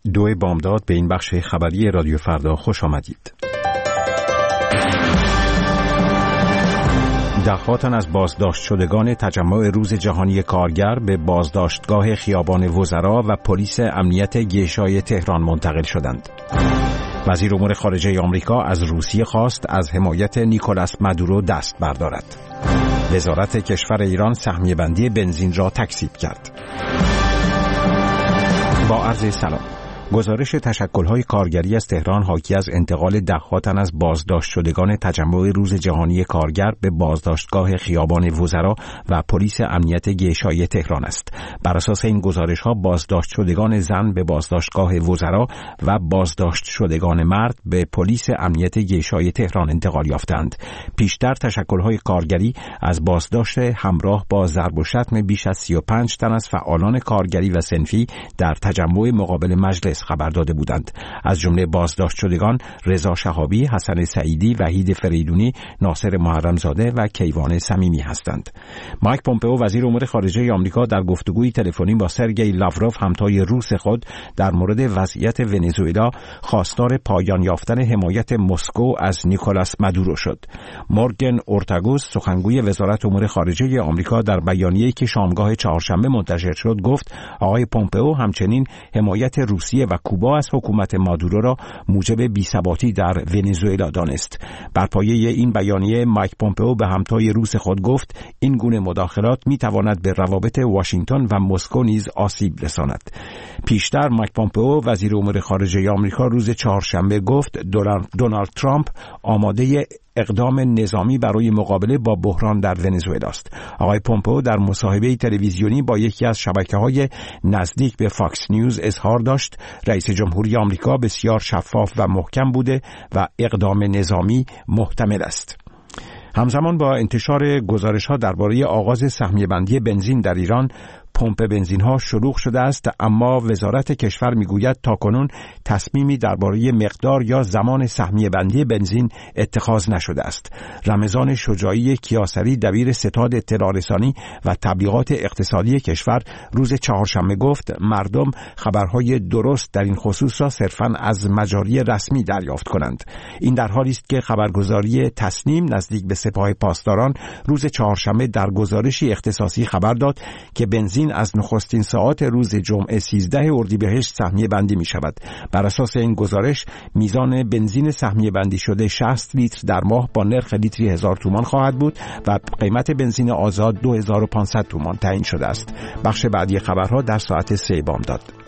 2 بامداد به این بخش خبری رادیو فردا خوش آمدید. ده‌ها تن از بازداشت شدگان تجمع روز جهانی کارگر به بازداشتگاه خیابان وزرا و پلیس امنیت گشای تهران منتقل شدند. وزیر امور خارجه آمریکا از روسیه خواست از حمایت نیکولاس مادورو دست بردارد. وزارت کشور ایران سهمیه بندی بنزین را تکذیب کرد. با عرض سلام. گزارش تشکل‌های کارگری از تهران حاکی از انتقال ده‌ها تن از بازداشت شدگان تجمع روز جهانی کارگر به بازداشتگاه خیابان وزرا و پلیس امنیت گشای تهران است. بر اساس این گزارش‌ها بازداشت شدگان زن به بازداشتگاه وزرا و بازداشت شدگان مرد به پلیس امنیت گشای تهران انتقال یافتند. پیشتر تشکل‌های کارگری از بازداشت همراه با ضرب و شتم بیش از 35 تن از فعالان کارگری و صنفی در تجمع مقابل مجلس خبر داده بودند. از جمله بازداشت شدگان رضا شهابی، حسن سعیدی، وحید فریدونی، ناصر محرمزاده و کیوان صمیمی هستند. مایک پومپئو وزیر امور خارجه آمریکا در گفتگوی تلفنی با سرگئی لاوروف همتای روس خود در مورد وضعیت ونزوئلا خواستار پایان یافتن حمایت مسکو از نیکولاس مادورو شد. مورگن اورتاگوس سخنگوی وزارت امور خارجه آمریکا در بیانیه‌ای که شامگاه چهارشنبه منتشر شد گفت آقای پومپئو همچنین حمایت روسیه و کوبا از حکومت مادورو را موجب بی‌ثباتی در ونزوئلا دانست. بر پایه این بیانیه مایک پومپئو به همتای روس خود گفت این گونه مداخلات می‌تواند به روابط واشنگتن و مسکو نیز آسیب رساند. پیشتر مایک پومپئو وزیر امور خارجه آمریکا روز چهارشنبه گفت دونالد ترامپ آماده اقدام نظامی برای مقابله با بحران در ونزوئلا است. آقای پومپئو در مصاحبه تلویزیونی با یکی از شبکه‌های نزدیک به فاکس نیوز اظهار داشت رئیس جمهوری آمریکا بسیار شفاف و محکم بوده و اقدام نظامی محتمل است. همزمان با انتشار گزارش‌ها درباره آغاز سهمیه بندی بنزین در ایران، پمپ بنزین ها شلوغ شده است، اما وزارت کشور میگوید تاکنون تصمیمی درباره مقدار یا زمان سهمیه بندی بنزین اتخاذ نشده است. رمضان شجاعی کیاسری دبیر ستاد اطلاع رسانی و تبلیغات اقتصادی کشور روز چهارشنبه گفت مردم خبرهای درست در این خصوص را صرفاً از مجاری رسمی دریافت کنند. این در حالی است که خبرگزاری تصنیم نزدیک به سپاه پاسداران روز چهارشنبه در گزارشی اختصاصی خبر داد که بنزین از نخستین ساعات روز جمعه 13 اردیبهشت سهمیه بندی می شود. بر اساس این گزارش میزان بنزین سهمیه بندی شده 60 لیتر در ماه با نرخ لیتری 1000 تومان خواهد بود و قیمت بنزین آزاد 2500 تومان تعیین شده است. بخش بعدی خبرها در ساعت 3 بامداد.